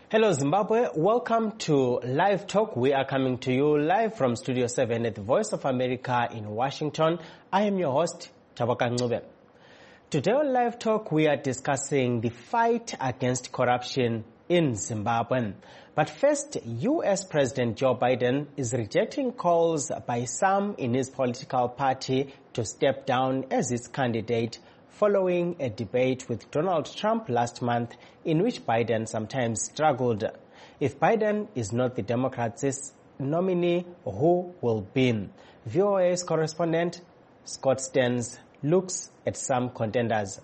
Hello Zimbabwe, welcome to Live Talk. We are coming to you live from Studio 7 at the Voice of America in Washington. I am your host, Tabaka Ncube. Today on Live Talk, we are discussing the fight against corruption in Zimbabwe. But first, U.S. President Joe Biden is rejecting calls by some in his political party to step down as his candidate following a debate with Donald Trump last month in which Biden sometimes struggled. If Biden is not the Democrats' nominee, who will be? VOA's correspondent Scott Stearns looks at some contenders.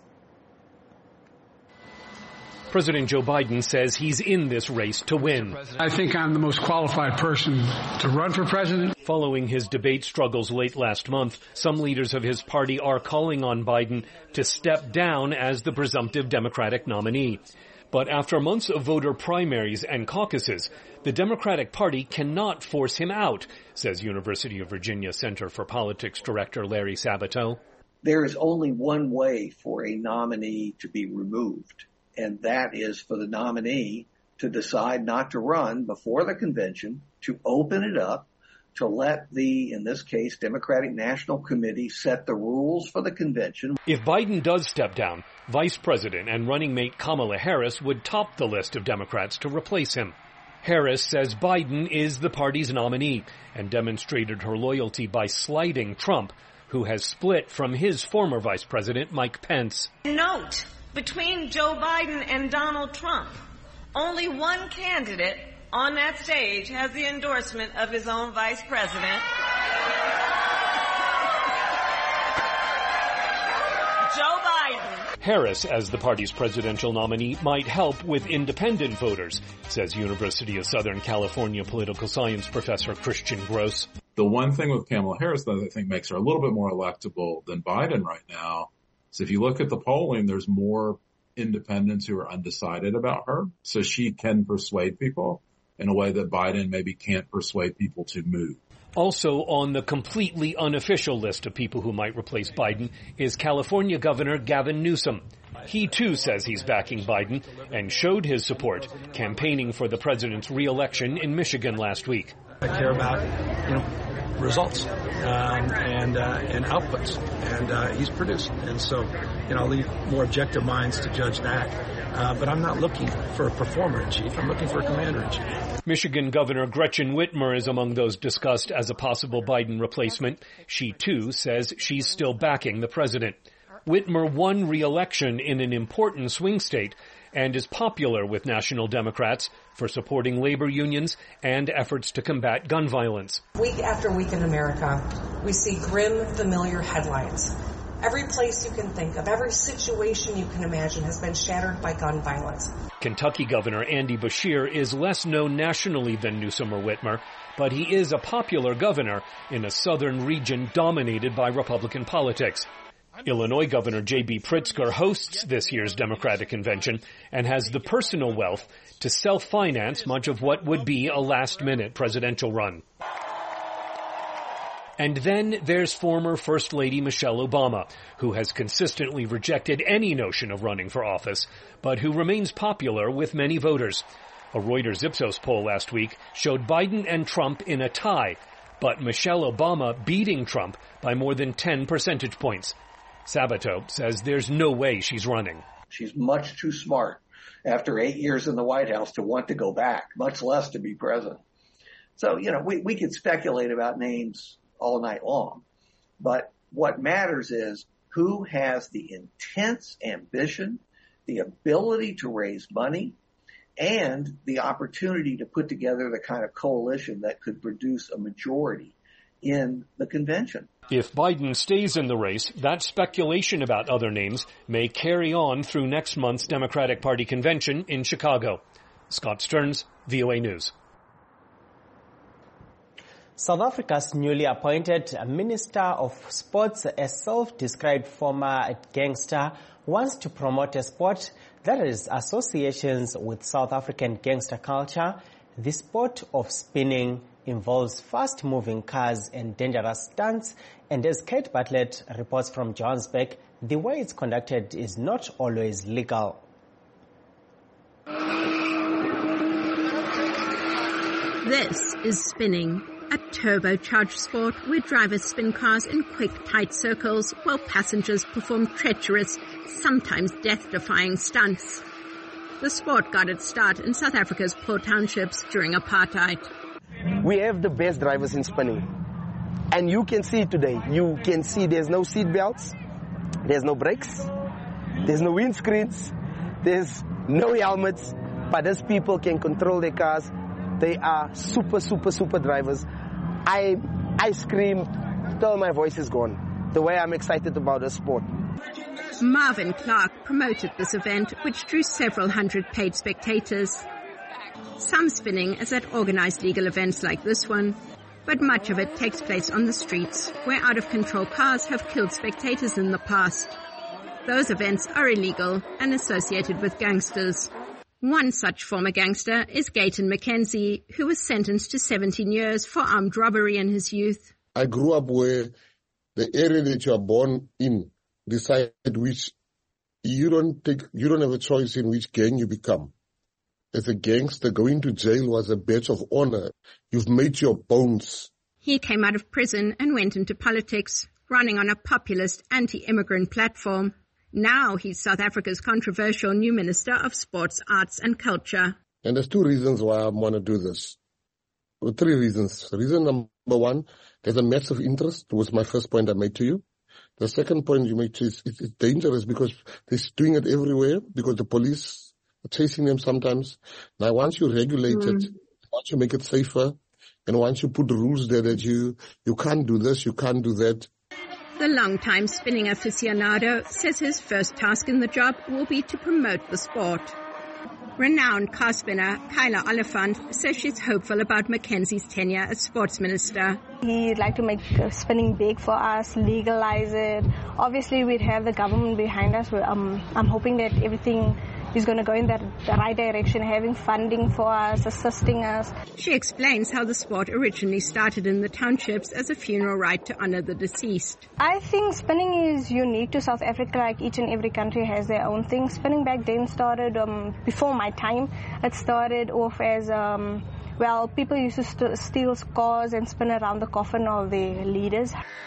President Joe Biden says he's in this race to win. I think I'm the most qualified person to run for president. Following his debate struggles late last month, some leaders of his party are calling on Biden to step down as the presumptive Democratic nominee. But after months of voter primaries and caucuses, the Democratic Party cannot force him out, says University of Virginia Center for Politics Director Larry Sabato. There is only one way for a nominee to be removed, and that is for the nominee to decide not to run before the convention, to open it up, to let the, in this case, Democratic National Committee set the rules for the convention. If Biden does step down, Vice President and running mate Kamala Harris would top the list of Democrats to replace him. Harris says Biden is the party's nominee and demonstrated her loyalty by slighting Trump, who has split from his former Vice President, Mike Pence. Note, between Joe Biden and Donald Trump, only one candidate on that stage has the endorsement of his own vice president. Joe Biden. Harris, as the party's presidential nominee, might help with independent voters, says University of Southern California political science professor Christian Gross. The one thing with Kamala Harris that I think makes her a little bit more electable than Biden right now is if you look at the polling, there's more independents who are undecided about her. So she can persuade people in a way that Biden maybe can't persuade people to move. Also on the completely unofficial list of people who might replace Biden is California Governor Gavin Newsom. He too says he's backing Biden and showed his support campaigning for the president's re-election in Michigan last week. I care about, results and outputs, and he's produced. And so, I'll leave more objective minds to judge that. But I'm not looking for a performer-in-chief. I'm looking for a commander-in-chief. Michigan Governor Gretchen Whitmer is among those discussed as a possible Biden replacement. She, too, says she's still backing the president. Whitmer won re-election in an important swing state and is popular with national Democrats for supporting labor unions and efforts to combat gun violence. Week after week in America, we see grim, familiar headlines. Every place you can think of, every situation you can imagine has been shattered by gun violence. Kentucky Governor Andy Beshear is less known nationally than Newsom or Whitmer, but he is a popular governor in a southern region dominated by Republican politics. Illinois Governor J.B. Pritzker hosts this year's Democratic convention and has the personal wealth to self-finance much of what would be a last-minute presidential run. And then there's former First Lady Michelle Obama, who has consistently rejected any notion of running for office, but who remains popular with many voters. A Reuters Ipsos poll last week showed Biden and Trump in a tie, but Michelle Obama beating Trump by more than 10 percentage points. Sabato says there's no way she's running. She's much too smart after 8 years in the White House to want to go back, much less to be president. So, we could speculate about names all night long, but what matters is who has the intense ambition, the ability to raise money, and the opportunity to put together the kind of coalition that could produce a majority in the convention. If Biden stays in the race, that speculation about other names may carry on through next month's Democratic Party convention in Chicago. Scott Stearns, VOA News. South Africa's newly appointed Minister of Sports, a self-described former gangster, wants to promote a sport that has associations with South African gangster culture. The sport of spinning involves fast-moving cars and dangerous stunts, and as Kate Bartlett reports from Johannesburg, the way it's conducted is not always legal. This is spinning, a turbocharged sport where drivers spin cars in quick, tight circles while passengers perform treacherous, sometimes death-defying stunts. The sport got its start in South Africa's poor townships during apartheid. We have the best drivers in spinning. And you can see today, you can see there's no seat belts, there's no brakes, there's no windscreens, there's no helmets, but these people can control their cars. They are super, super, super drivers. I scream till my voice is gone, the way I'm excited about the sport. Marvin Clark promoted this event, which drew several hundred paid spectators. Some spinning is at organized legal events like this one, but much of it takes place on the streets, where out-of-control cars have killed spectators in the past. Those events are illegal and associated with gangsters. One such former gangster is Gayton McKenzie, who was sentenced to 17 years for armed robbery in his youth. I grew up where the area that you are born in decide which you don't have a choice in which gang you become. As a gangster, going to jail was a badge of honor. You've made your bones. He came out of prison and went into politics, running on a populist anti-immigrant platform. Now he's South Africa's controversial new Minister of Sports, Arts and Culture. And there's two reasons why I want to do this. Well, three reasons. Reason number one, there's a massive interest. It was my first point I made to you. The second point you made is it's dangerous because they're doing it everywhere because the police are chasing them sometimes. Now, once you regulate it, once you make it safer, and once you put the rules there that you can't do this, you can't do that. The long-time spinning aficionado says his first task in the job will be to promote the sport. Renowned car spinner Kyla Oliphant says she's hopeful about Mackenzie's tenure as sports minister. He'd like to make spinning big for us, legalize it. Obviously, we'd have the government behind us. I'm hoping that everything is going to go in the right direction, having funding for us, assisting us. She explains how the sport originally started in the townships as a funeral rite to honor the deceased. I think spinning is unique to South Africa, like each and every country has their own thing. Spinning back then started before my time. It started off as, people used to steal cars and spin around the coffin of their leaders.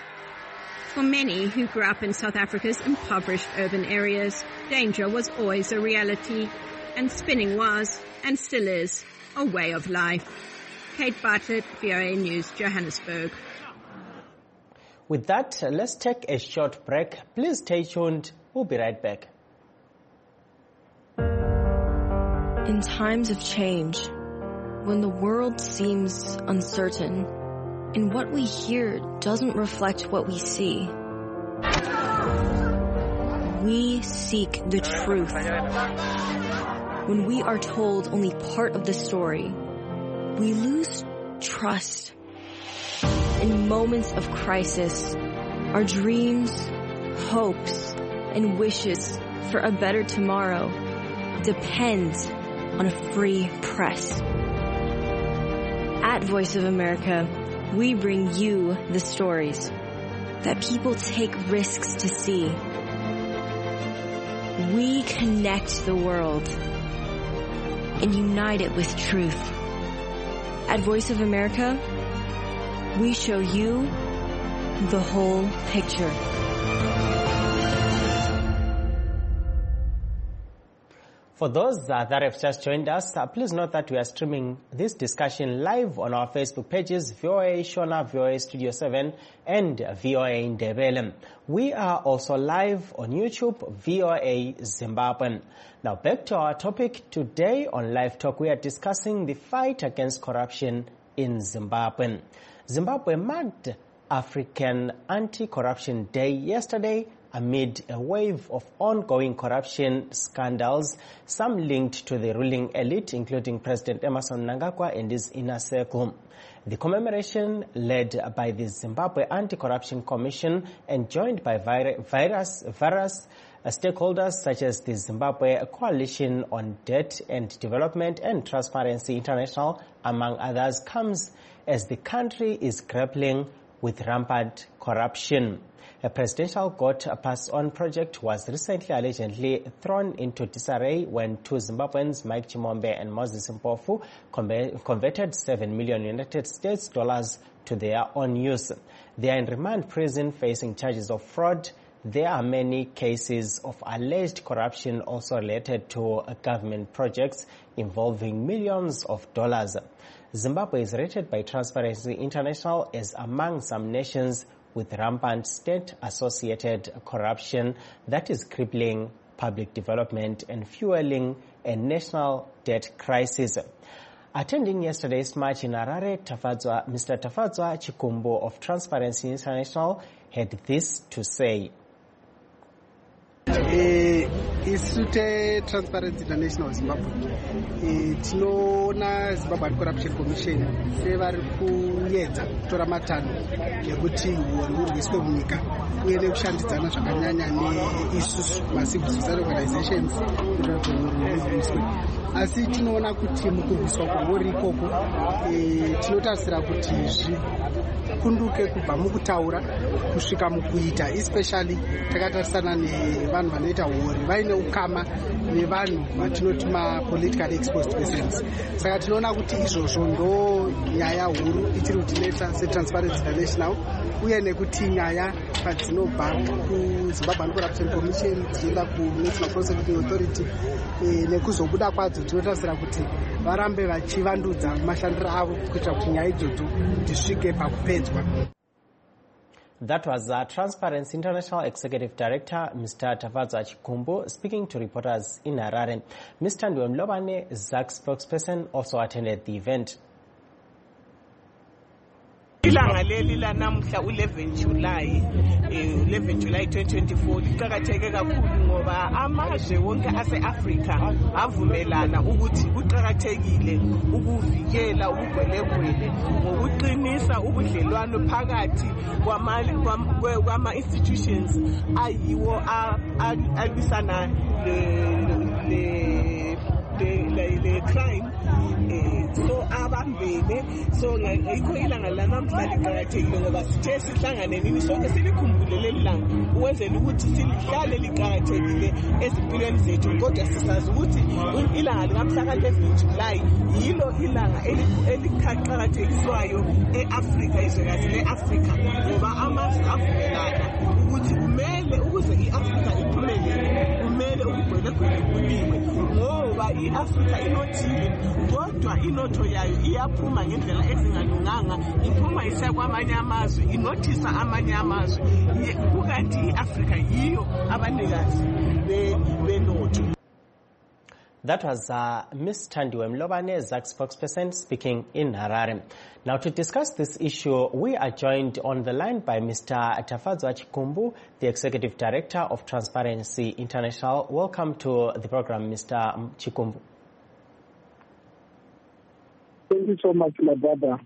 For many who grew up in South Africa's impoverished urban areas, danger was always a reality, and spinning was, and still is, a way of life. Kate Bartlett, VOA News, Johannesburg. With that, let's take a short break. Please stay tuned. We'll be right back. In times of change, when the world seems uncertain, and what we hear doesn't reflect what we see, we seek the truth. When we are told only part of the story, we lose trust. In moments of crisis, our dreams, hopes, and wishes for a better tomorrow depend on a free press. At Voice of America, we bring you the stories that people take risks to see. We connect the world and unite it with truth. At Voice of America, we show you the whole picture. For those that have just joined us, please note that we are streaming this discussion live on our Facebook pages, VOA Shona, VOA Studio 7, and VOA Ndebele. We are also live on YouTube, VOA Zimbabwe. Now back to our topic. Today on Live Talk, we are discussing the fight against corruption in Zimbabwe. Zimbabwe marked African Anti-Corruption Day yesterday, amid a wave of ongoing corruption scandals, some linked to the ruling elite, including President Emmerson Mnangagwa and his inner circle. The commemoration, led by the Zimbabwe Anti-Corruption Commission and joined by various stakeholders such as the Zimbabwe Coalition on Debt and Development and Transparency International, among others, comes as the country is grappling with rampant corruption. A presidential GOAT pass-on project was recently allegedly thrown into disarray when two Zimbabweans, Mike Chimombe and Moses Mpofu, converted $7 million United States dollars to their own use. They are in remand prison facing charges of fraud. There are many cases of alleged corruption also related to government projects involving millions of dollars. Zimbabwe is rated by Transparency International as among some nations with rampant state-associated corruption that is crippling public development and fueling a national debt crisis. Attending yesterday's march in Harare, Mr. Tafadzwa Chikumbu of Transparency International had this to say. Isute Transparency International Zimbabwe tinoona Zimbabwe Corruption Commission sevari kuedza kutora matanho ekuti huori hurwiswe munyika uye nekushandidzana zvakanyanya neisusu macivil society organizations kuti huori hurwiswe. Asi tinoona kuti mukurwiswa kwahuri ikoko tinotarisira kuti zvikunduke kubva mukutaura kusvika mukuita, especially takatarisana nevanhu vanoita huori vaine ukama nevanhu vatinoti ma-politically exposed persons. Saka tinoona kuti izvozvo ndo nyaya huru ichiri kutinetsa seTransparency International, uye nekuti nyaya padzinobva kuZimbabwe Corruption Commission dzichienda kuNational Prosecuting Authority nekuzobuda kwadzo tinotarisira kuti varambe vachivandudza mashandiro avo kuitira kuti nyaya idzodzo dzisvike pakupedzwa. That was Transparency International Executive Director Mr. Tafadzwa Chikumbu speaking to reporters in Harare. Mr. Ndwemlobane, ZAC spokesperson, also attended the event. Ilanga leli lanamhla u11 July 2024 liqhakatheke kakhulu ngoba amazwe wonke ase-Africa avumelana ukuthi kuqhakathekile ukuvikela ubugwele ngokuqinisa ubudlelwano phakathi kwama-institutions ayiwo alwisana le crime so abambene so ngikho ilanga lanamhla liqhakathekile ngoba sithe sihlangane nini sonke silikhumbule leli langa ukwenzela ukuthi silihlale liqhakathekile ezimpilweni zethu, kodwa sisazi ukuthi ilanga lingamhla ka11 July yilo ilanga eliqhakathekiswayo e-Afrika, izwekazi le-Afrika, ngoba amazwe avumelana ukuthi kumele ukuze i-Afrika iphumelele kumele ubugwele buliwe, ngoba i-Afrika inothile kodwa inotho yayo iyaphuma ngendlela ezingalunganga, iphuma isa kwamanye amazwe, inothisa amanye amazwe, kukanti i-Afrika yiyo abanikazi benotho. That was Ms. Thandiwe Mlobane, ZAC spokesperson, speaking in Harare. Now, to discuss this issue, we are joined on the line by Mr. Tafadzwa Chikumbu, the Executive Director of Transparency International. Welcome to the program, Mr. Chikumbu. Thank you so much, my brother.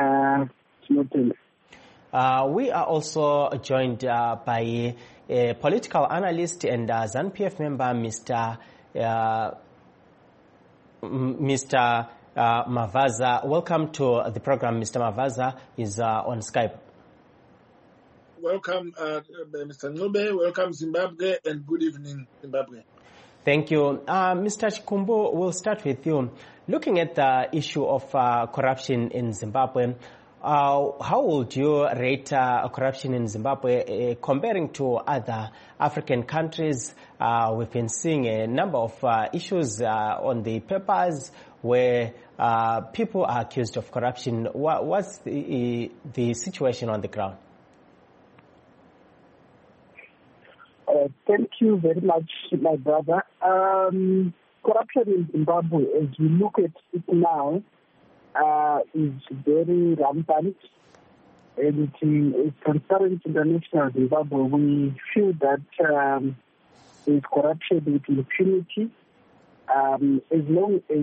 We are also joined by a political analyst and ZANU-PF member, Mr. Mavaza. Welcome to the program. Mr. Mavaza is on Skype. Welcome, Mr. Ncube. Welcome, Zimbabwe, and good evening, Zimbabwe. Thank you. Mr. Chikumbu, we'll start with you. Looking at the issue of corruption in Zimbabwe, how would you rate corruption in Zimbabwe comparing to other African countries? We've been seeing a number of issues on the papers where people are accused of corruption. What's the situation on the ground? Thank you very much, my brother. Corruption in Zimbabwe, as we look at it now, is very rampant. And as Transparency International Zimbabwe, we feel that there is corruption with impunity. As long as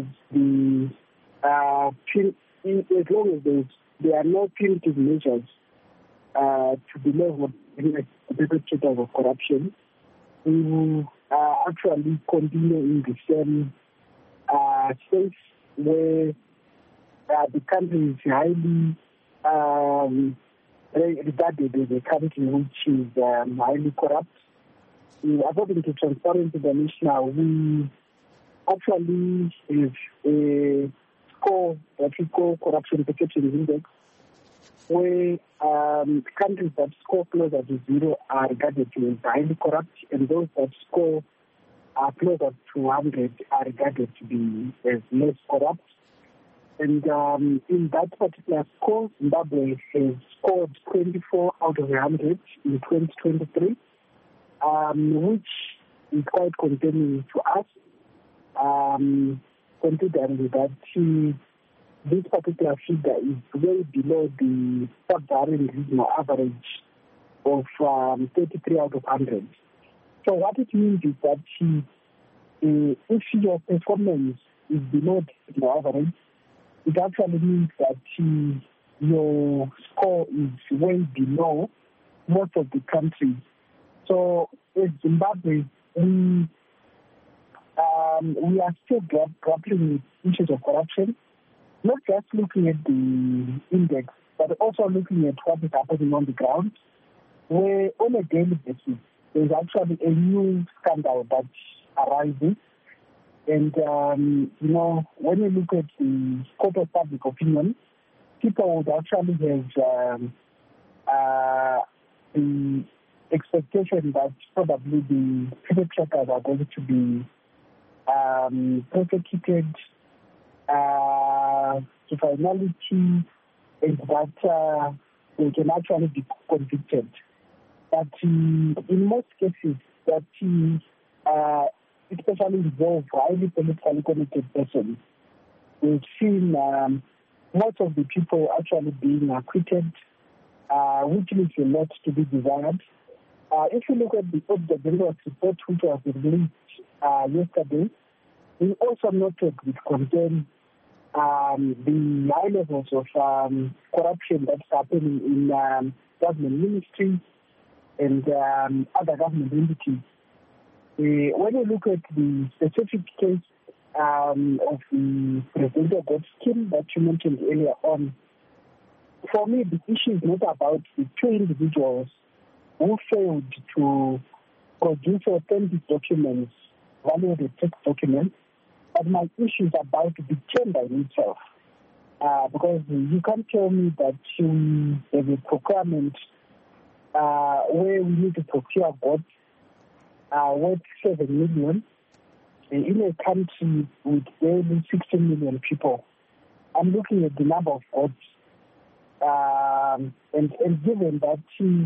there are no punitive measures to be leveled against the perpetrators of corruption, we will actually continue in the same space where the country is highly regarded as a country which is highly corrupt. According to Transparency International, we actually have a score that we call Corruption Perception Index, where countries that score closer to 0 are regarded as highly corrupt, and those that score closer to 100 are regarded to be as less corrupt. And in that particular score, Zimbabwe has scored 24 out of 100 in 2023, which is quite concerning to us, considering that this particular figure is way below the sub-Saharan regional average of 33 out of 100. So what it means is that if your performance is below the average, it actually means that your score is way below most of the countries. So as Zimbabwe, we are still grappling with issues of corruption, not just looking at the index, but also looking at what is happening on the ground, where on a daily basis, there's actually a new scandal that arises. And, when you look at the court of public opinion, people would actually have the expectation that probably the perpetrators are going to be prosecuted to finality, and that they can actually be convicted. But in most cases, that especially involve highly politically connected persons, we've seen most of the people actually being acquitted, which leaves a lot to be desired. If you look at the Auditor General's report, which was released yesterday, we also noted with concern the high levels of corruption that's happening in government ministries and other government entities. When you look at the specific case of the presidential debt scheme that you mentioned earlier on, for me, the issue is not about the two individuals who failed to produce authentic documents, validated tax documents, but my issue is about the tender in itself. Because you can't tell me that you have a procurement where we need to procure goods worth 7 million in a country with barely 16 million people. I'm looking at the number of votes, and given that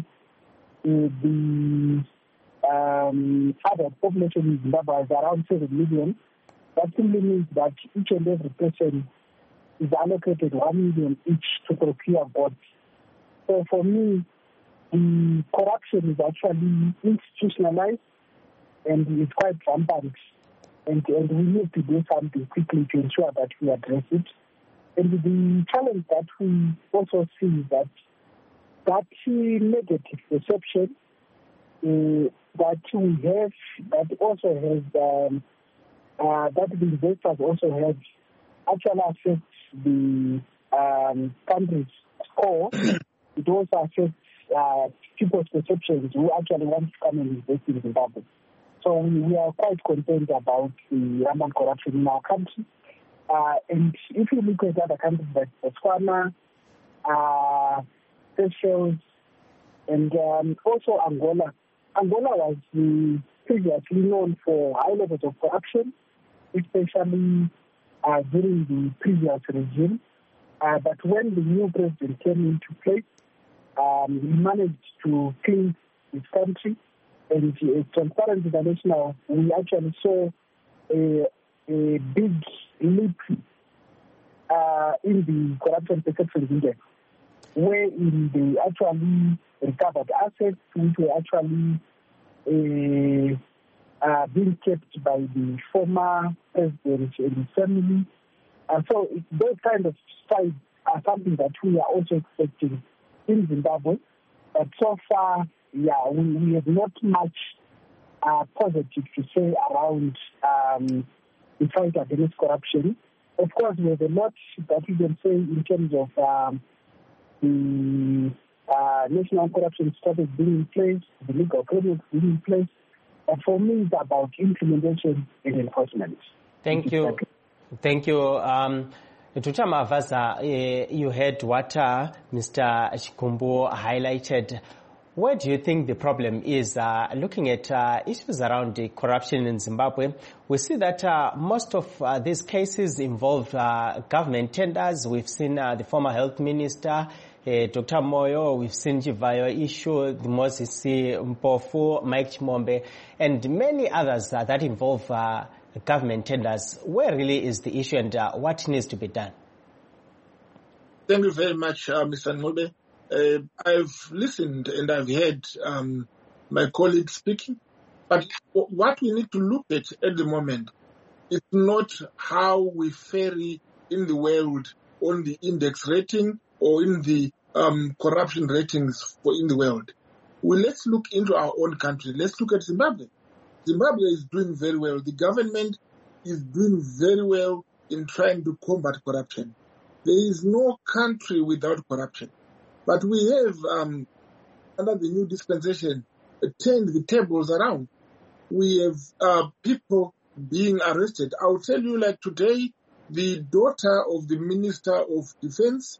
the other population in Zimbabwe is around 7 million, that simply means that each and every person is allocated 1 million each to procure votes. So for me, the corruption is actually institutionalized, and it's quite rampant, and we need to do something quickly to ensure that we address it. And the challenge that we also see is that negative perception that we have, that also has, that the investors also have, actually affects the country's score. It also affects people's perceptions who actually want to come and invest in Zimbabwe. So we are quite concerned about the rampant corruption in our country. And if you look at other countries like Botswana, Seychelles, and also Angola. Angola was previously known for high levels of corruption, especially during the previous regime. But when the new president came into place, he managed to clean his country. And Transparency International, we actually saw a big leap in the corruption perception index, wherein they actually recovered assets which were actually being kept by the former president and his family. And so those kind of strides are something that we are also expecting in Zimbabwe. But so far, we have not much positive to say around the fight against corruption. Of course, we have a lot that we can say in terms of the national corruption status being in place, the legal framework being in place. And for me, it's about implementation and enforcement. Thank you. Thank you. Dr. Mavaza, you heard what Mr. Chikumbu highlighted. Where do you think the problem is? Looking at issues around the corruption in Zimbabwe, we see that most of these cases involve government tenders. We've seen the former health minister, Dr. Moyo, we've seen Chivayo issue, the Moses Mpofu, Mike Chimombe, and many others that involve government tenders. Where really is the issue and what needs to be done? Thank you very much, Mr. Ngobe. I've listened and I've heard my colleagues speaking, but what we need to look at the moment is not how we fare in the world on the index rating or in the corruption ratings in the world. Let's look into our own country. Let's look at Zimbabwe. Zimbabwe is doing very well. The government is doing very well in trying to combat corruption. There is no country without corruption. But we have, under the new dispensation, turned the tables around. We have people being arrested. I'll tell you, like today, the daughter of the Minister of Defense,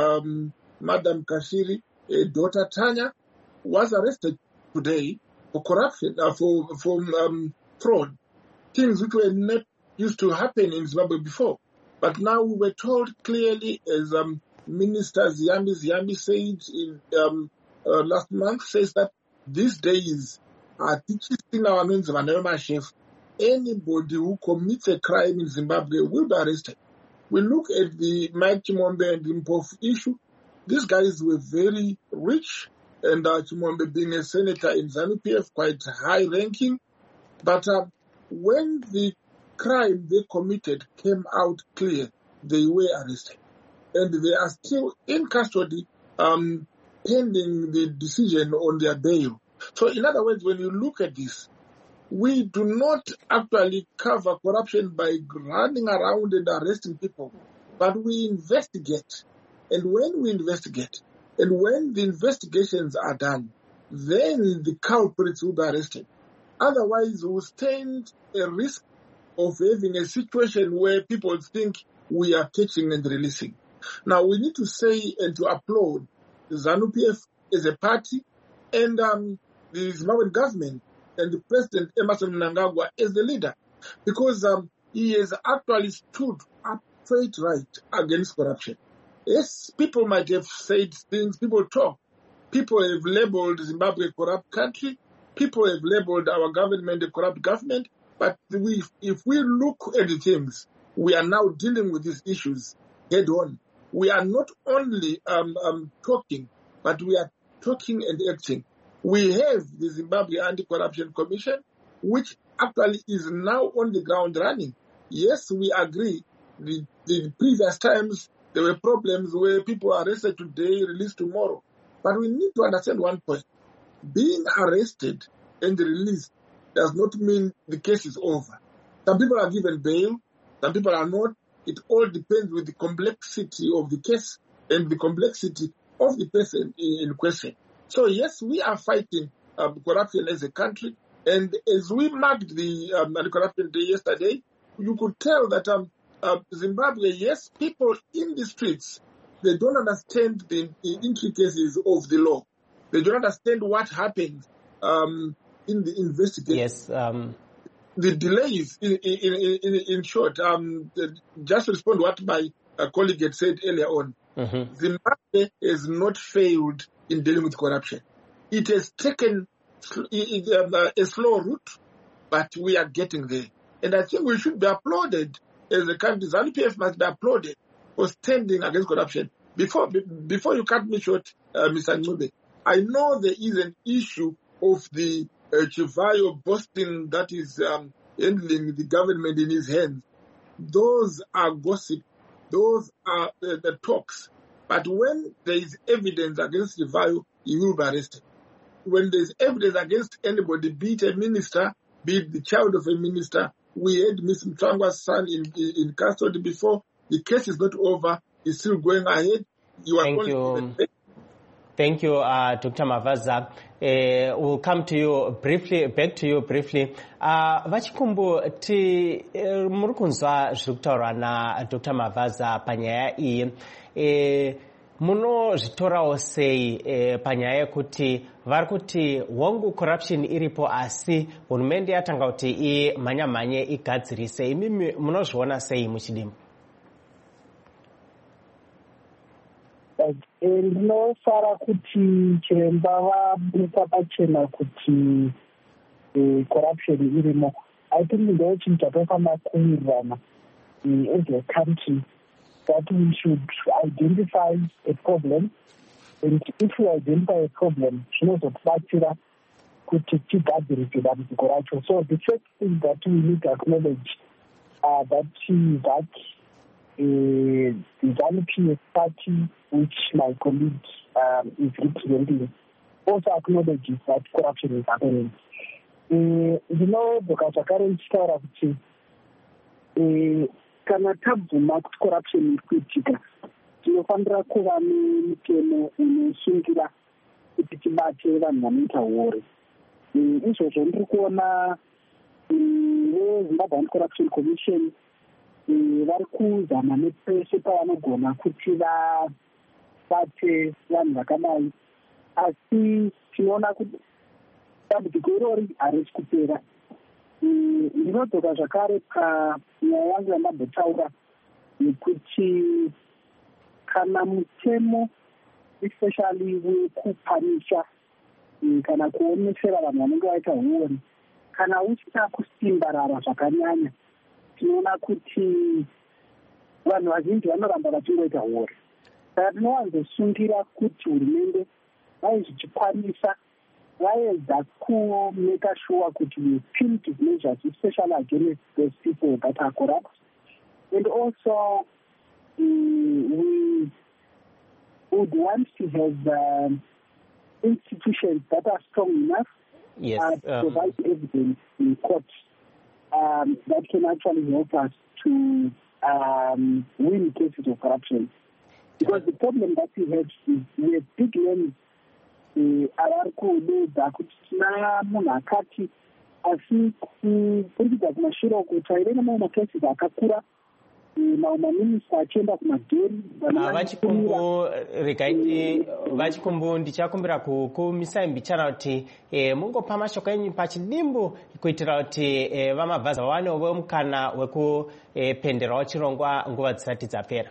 Madam Kashiri, daughter Tanya, was arrested today for corruption, for fraud. Things which were not used to happen in Zimbabwe before. But now we were told clearly, as Minister Ziyambi said in, last month, says that these days are teaching our men of chef. Anybody who commits a crime in Zimbabwe will be arrested. We look at the Mike Chimombe and Mpofu issue. These guys were very rich, and Chimombe being a senator in ZANU-PF, quite high ranking. But when the crime they committed came out clear, they were arrested. And they are still in custody, pending the decision on their bail. So in other words, when you look at this, we do not actually cover corruption by running around and arresting people, but we investigate. And when we investigate, and when the investigations are done, then the culprits will be arrested. Otherwise, we will stand a risk of having a situation where people think we are catching and releasing. Now, we need to say and to applaud the ZANU-PF as a party and the Zimbabwean government and the President Emmerson Mnangagwa as the leader, because he has actually stood up straight right against corruption. Yes, people might have said things, people talk. People have labeled Zimbabwe a corrupt country. People have labeled our government a corrupt government. But if we look at the things, we are now dealing with these issues head on. We are not only talking, but we are talking and acting. We have the Zimbabwe Anti-Corruption Commission, which actually is now on the ground running. Yes, we agree. The previous times, there were problems where people are arrested today, released tomorrow. But we need to understand one point. Being arrested and released does not mean the case is over. Some people are given bail, some people are not. It all depends with the complexity of the case and the complexity of the person in question. So yes, we are fighting corruption as a country. And as we marked the Anti-Corruption Day yesterday, you could tell that Zimbabwe, yes, people in the streets, they don't understand the intricacies of the law. They don't understand what happened in the investigation. Yes. The delays, in short, just to respond to what my colleague had said earlier on, Zimbabwe has not failed in dealing with corruption. It has taken a slow route, but we are getting there. And I think we should be applauded as a country. ZANU-PF must be applauded for standing against corruption. Before you cut me short, Mr. Ngube, I know there is an issue of the Chivayo boasting that is handling the government in his hands. Those are gossip. Those are the talks. But when there is evidence against Chivayo, he will be arrested. When there is evidence against anybody, be it a minister, be it the child of a minister, we had Ms. Mtwangwa's son in custody before. The case is not over. It's still going ahead. Thank you. Thank you, Dr. Mavaza. We'll come to you briefly, back to you briefly. Vachikumbu, muri kunzwa zviri kutaurwa na Dr. Mavaza panyaya iyi. Munozvitorawo sei panyaya yekuti vari kuti hongu corruption iripo asi hurumende yatanga kuti imhanye igadzirise. Imi munozviona sei muchidimbu? Ndinofara kuti chiremba vabuka pachena kuti corruption irimo. I think ndo chinhu chatofana kuwirirana as a country, that we should identify a problem, and if we identify a problem, zvinozotibatsira kuti tigadzirise dambudziko racho. So the first thing that we need to acknowledge that the ZANU-PF party, which my colleague is representing, also acknowledges that corruption is happening. Dr. Zakare ndichitaura kuti kana tabvuma kuti corruption iri kuitika, tinofanira kuva nemutemo unosungira kuti tibate vanhu vanoita uori. Izvozvo ndiri kuona veZimbabwe Anti-Corruption Commission vari kuzama nepese pavanogona kuti vabate vanhu vakadai, asi tinoona kuti dambudziko irori harisi kupera. Ndinodzoka zvakare panyaya yangu yandambotaura nekuti kana mutemo especially wekupanisha kana kuomesera vanhu vanenge vaita uori, kana usina kusimbarara zvakanyanya, tinoona kuti vanhu vazhinji vanoramba vachingoita uori. Saka tinowanzosungira kuti hurumende vaizvichikwanisa vaedza kumeka sure kuti we punitive measures, especially against those people that are corrupt. And also, we would want to have institutions that are strong enough to provide evidence in court that can actually help us to win cases of corruption. Because the problem that we have is we have big names avari kudedza kuti tina munhu akati, asi kupurikidza kumashure uko taire nemamwe macases akakura, mamwe maminista achienda kumadheri. Vachikumbu, ndichakumbira kumisai mbichana kuti mungopa mashoko enyu pachidimbu kuitira kuti vamabvaza vawanewo mukana wekupenderawo chirongwa nguva dzisati dzapera.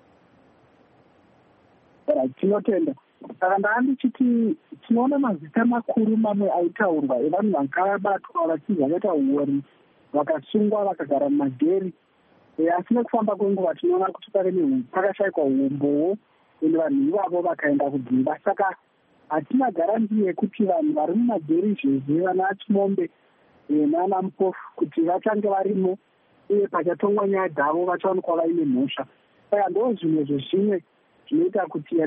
Tinotenda. Saka ndaandichiti tinoona mazita makuru mamwe aitaurwa evanhu vakabatwa vachibva vakaita uori, vakasungwa vakagara mumadheri, asi nekufamba kwenguva tinoona kuti pakashayikwa umbowo, ende vanhu ivavo vakaenda kudzimba. Saka hatina garanti yekuti vanhu vari mumadheri izvezvi, vana Chimombe nana Mupofu, kuti vachange varimo uye pachatongwa nyaya dzavo vachaonekwa vaine mhosva. Saka ndo zvimwe zvezvimwe zvinoita kuti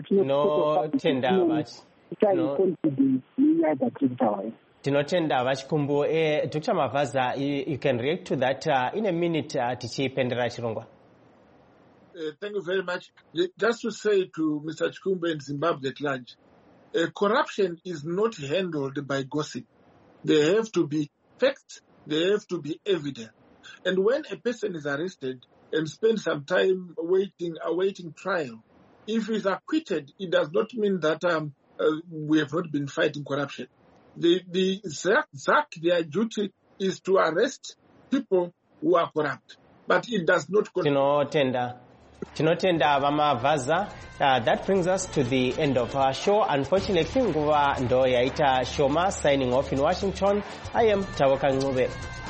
tinotenda Vachikumbu. Dr. Mavaza, you can react to that in a minute tichipendera chirongwa. Thank you very much. Just to say to Mr. Chikumbu and Zimbabwe at large, corruption is not handled by gossip. There have to be facts, there have to be evidence. And when a person is arrested and spends some time awaiting trial, if he is acquitted, it does not mean that we have not been fighting corruption. The ZAC, their duty is to arrest people who are corrupt, but it does not. Tinotenda Vamavaza. That brings us to the end of our show. Unfortunately, nguva ndo yaita shoma. Signing off in Washington, I am Tawaka Ngube.